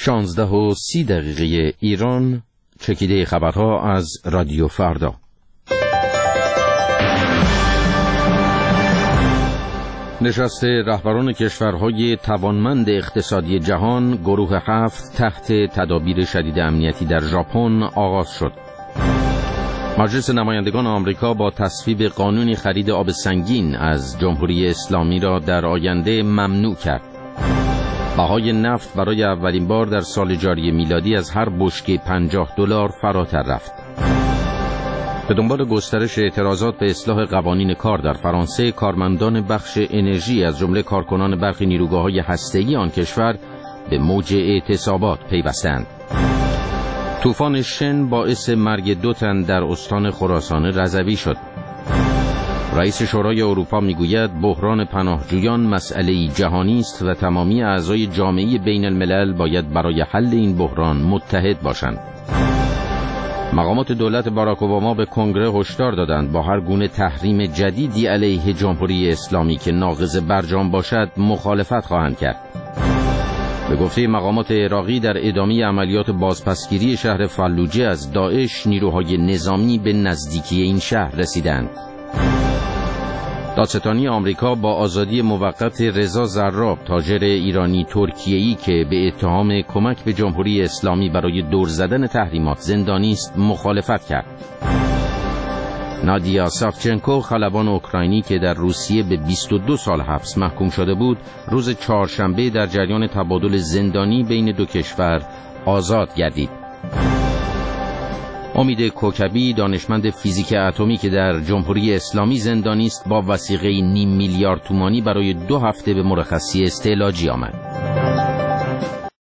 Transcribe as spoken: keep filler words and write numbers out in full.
شانزده و سی دقیقه ایران، چکیده خبرها از رادیو فردا. نشست رهبران کشورهای توانمند اقتصادی جهان گروه هفت تحت تدابیر شدید امنیتی در ژاپن آغاز شد. مجلس نمایندگان آمریکا با تصویب قانونی خرید آب سنگین از جمهوری اسلامی را در آینده ممنوع کرد. بهای نفت برای اولین بار در سال جاری میلادی از هر بشکه پنجاه دلار فراتر رفت. به دنبال گسترش اعتراضات به اصلاح قوانین کار در فرانسه، کارمندان بخش انرژی از جمله کارکنان برخی نیروگاه‌های هسته‌ای آن کشور به موج اعتصابات پیوستند. طوفان شن باعث مرگ دو تن در استان خراسان رضوی شد. رئیس شورای اروپا میگوید بحران پناهجویان مسئله‌ای جهانی است و تمامی اعضای جامعه بین الملل باید برای حل این بحران متحد باشند. مقامات دولت باراک اوباما به کنگره هشدار دادند با هر گونه تحریم جدیدی علیه جمهوری اسلامی که ناقض برجام باشد مخالفت خواهند کرد. به گفته مقامات عراقی در ادامه عملیات بازپسگیری شهر فلوجه از داعش، نیروهای نظامی به نزدیکی این شهر رسیدند. دادستانی آمریکا با آزادی موقت رضا زراب، تاجر ایرانی ترکیه‌ای که به اتهام کمک به جمهوری اسلامی برای دور زدن تحریمات زندانی است، مخالفت کرد. نادیا ساوچنکو، خلبان اوکراینی که در روسیه به بیست و دو سال حبس محکوم شده بود، روز چهارشنبه در جریان تبادل زندانی بین دو کشور آزاد گردید. امید کوکبی، دانشمند فیزیک اتمی که در جمهوری اسلامی زندانی است، با وثیقه نیم میلیارد تومانی برای دو هفته به مرخصی استعلاجی آمد.